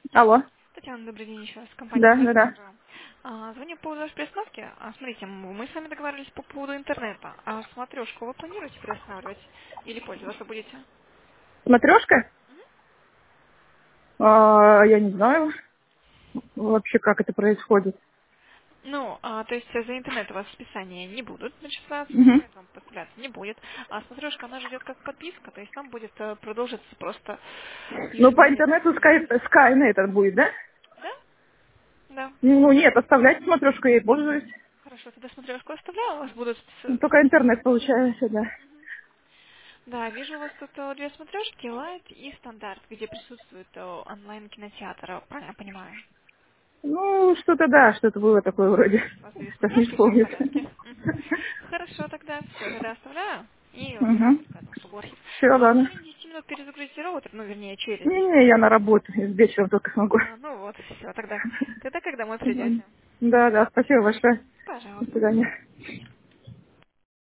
Алло. Татьяна, добрый день еще раз. Компания Да, да, Яхи. да. Звоню по поводу вашей приставки. Смотрите, мы с вами договаривались по поводу интернета. А смотрешку вы планируете приостанавливать или пользоваться будете? Смотрешка? Я не знаю вообще, как это происходит. Ну, то есть за интернет у вас списания не будут начисляться, Угу. интернет вам поставляться не будет. А смотрешка, она же идет как подписка, то есть там будет продолжиться просто Ну, по ежемесячно. интернету Skynet это будет, да? Да? Да. Ну, нет, оставляйте смотрешку, я ей пользуюсь. Хорошо, тогда смотрешку оставляю, у вас будут Ну, только интернет получается, да. Да, вижу у вас тут две смотрешки, Light и стандарт, где присутствует онлайн-кинотеатр, правильно я понимаю? Ну, что-то да, что-то было такое вроде. У вас две Так не смотрешки, все в вспомню. порядке. Мгм. Хорошо, тогда все, тогда оставляю. И убираю Угу. только одну услугу архив. Все, А вы в ладно. течение 10 минут перезагрузите роутер, ну, вернее, через 10 Не-не, минут. я на работу, я с вечером только смогу. Ну вот, все, тогда когда мы Ладно. придете. Да, да, спасибо большое. До Пожалуйста. свидания.